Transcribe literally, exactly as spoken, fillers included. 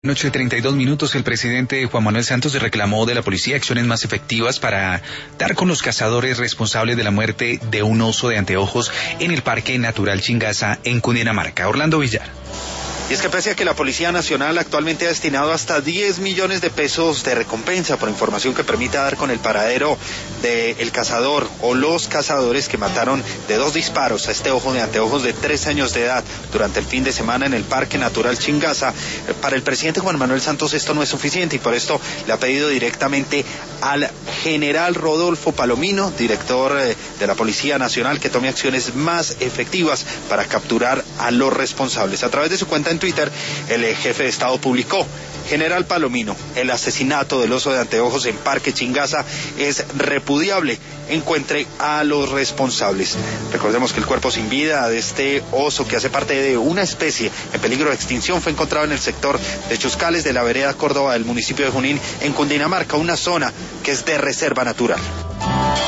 Noche treinta y dos minutos, el presidente Juan Manuel Santos reclamó de la policía acciones más efectivas para dar con los cazadores responsables de la muerte de un oso de anteojos en el Parque Natural Chingaza en Cundinamarca. Orlando Villar. Y es que pese a que la Policía Nacional actualmente ha destinado hasta diez millones de pesos de recompensa por información que permita dar con el paradero del cazador o los cazadores que mataron de dos disparos a este ojo de anteojos de tres años de edad durante el fin de semana en el Parque Natural Chingaza, para el presidente Juan Manuel Santos esto no es suficiente y por esto le ha pedido directamente al general Rodolfo Palomino, director de la Policía Nacional, que tome acciones más efectivas para capturar a los responsables. A través de su cuenta en Twitter, el jefe de Estado publicó: General Palomino, el asesinato del oso de anteojos en Parque Chingaza es repudiable. Encuentre a los responsables. Recordemos que el cuerpo sin vida de este oso, que hace parte de una especie en peligro de extinción, fue encontrado en el sector de Chuscales de la vereda Córdoba del municipio de Junín, en Cundinamarca, una zona que es de reserva natural.